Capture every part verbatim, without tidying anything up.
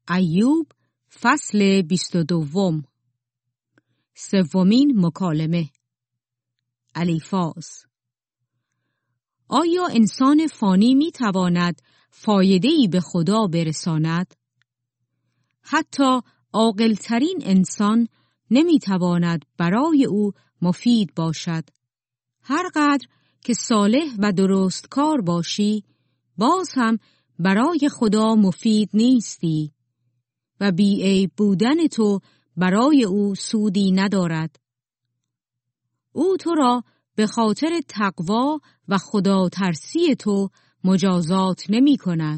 ایوب فصل بیست و دوم. سومین مکالمه. الیفاز. آیا انسان فانی می تواند فایده‌ای به خدا برساند؟ حتی عاقل‌ترین انسان نمی تواند برای او مفید باشد. هر قدر که صالح و درستکار باشی، باز هم برای خدا مفید نیستی و بی‌عیب بودن تو برای او سودی ندارد. او تو را به خاطر تقوا و خدا ترسی تو مجازات نمی کند.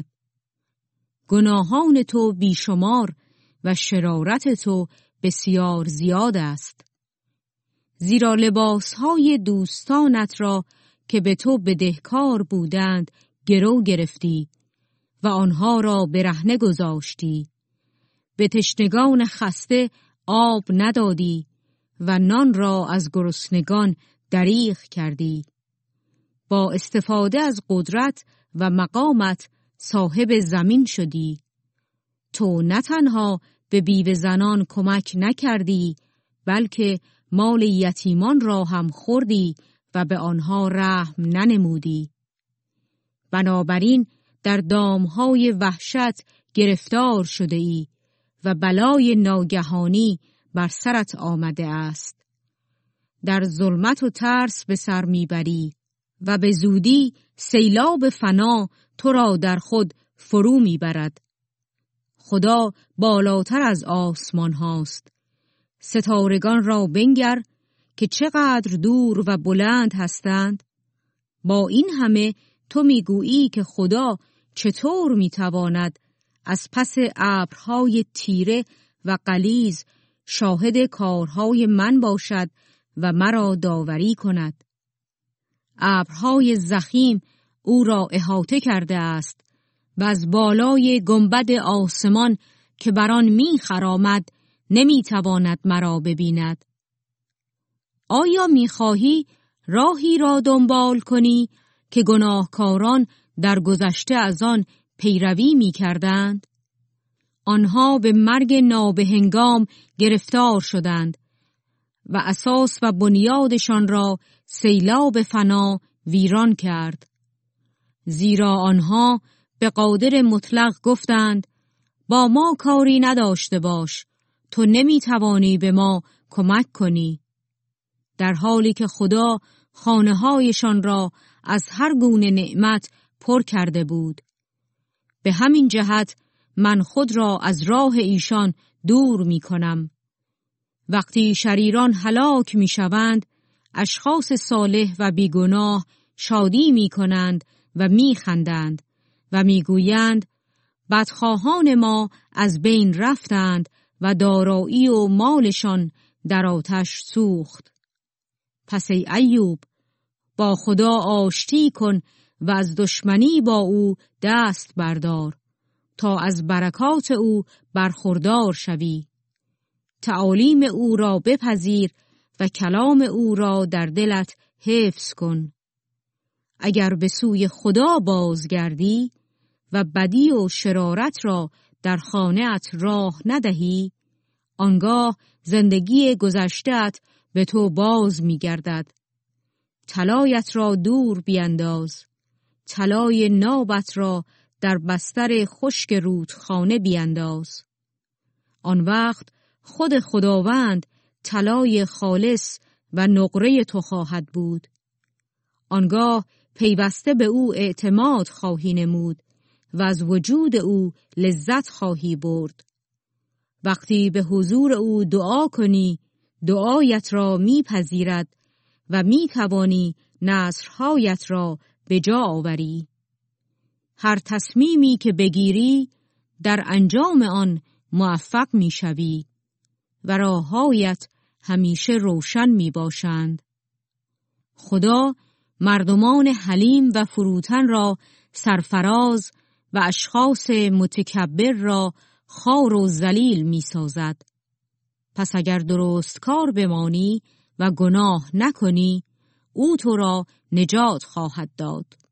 گناهان تو بیشمار و شرارت تو بسیار زیاد است. زیرا لباسهای دوستانت را که به تو بدهکار بودند گرو گرفتی و آنها را برهنه گذاشتی. به تشنگان خسته آب ندادی و نان را از گرسنگان دریغ کردی. با استفاده از قدرت و مقامت صاحب زمین شدی. تو نه تنها به بیوه زنان کمک نکردی، بلکه مال یتیمان را هم خوردی و به آنها رحم ننمودی. بنابراین در دامهای وحشت گرفتار شده ای و بلای ناگهانی بر سرت آمده است. در ظلمت و ترس به سر میبری و به زودی سیلاب فنا تو را در خود فرو میبرد. خدا بالاتر از آسمان هاست. ستارگان را بنگر که چقدر دور و بلند هستند. با این همه تو میگویی که خدا چطور میتواند از پس ابرهای تیره و غلیظ شاهد کارهای من باشد و مرا داوری کند. ابرهای ضخیم او را احاطه کرده است و از بالای گنبد آسمان که بر آن می‌خرامد نمی‌تواند مرا ببیند. آیا می‌خواهی راهی را دنبال کنی که گناهکاران در گذشته از آن پیروی می‌کردند؟ آنها به مرگ نابهنگام گرفتار شدند و اساس و بنیادشان را سیلاب فنا ویران کرد. زیرا آنها به قادر مطلق گفتند با ما کاری نداشته باش، تو نمی‌توانی به ما کمک کنی. در حالی که خدا خانه‌هایشان را از هر گونه نعمت پر کرده بود. به همین جهت من خود را از راه ایشان دور می کنم. وقتی شریران هلاک می شوند، اشخاص صالح و بیگناه شادی می کنند و می خندند و می گویند بدخواهان ما از بین رفتند و دارایی و مالشان در آتش سوخت. پس ای ایوب، با خدا آشتی کن و از دشمنی با او دست بردار تا از برکات او برخوردار شوی. تعالیم او را بپذیر و کلام او را در دلت حفظ کن. اگر به سوی خدا بازگردی و بدی و شرارت را در خانه‌ات راه ندهی، آنگاه زندگی گذشته‌ات به تو باز می‌گردد. طلایت را دور بینداز، طلای نابت را در بستر خشک رودخانه بینداز. آن وقت خود خداوند طلای خالص و نقره تو خواهد بود. آنگاه پیوسته به او اعتماد خواهی نمود و از وجود او لذت خواهی برد. وقتی به حضور او دعا کنی، دعایت را میپذیرد و میتوانی نصرهایت را به جا آوری. هر تصمیمی که بگیری در انجام آن موفق میشوی و راههایت همیشه روشن میباشند. خدا مردمان حلیم و فروتن را سرفراز و اشخاص متکبر را خوار و ذلیل میسازد. پس اگر درست کار بمانی و گناه نکنی، او تو را نجات خواهد داد.